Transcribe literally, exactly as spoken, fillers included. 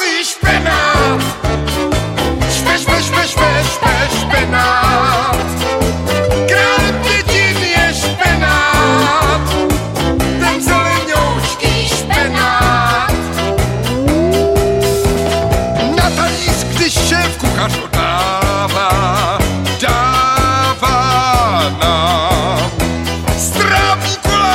domácí špenát. Špe, špe, špe, špe, špe, špenát. Král květin je špenát, ten zelenoučký špenát. Na talíř, když šéf kuchař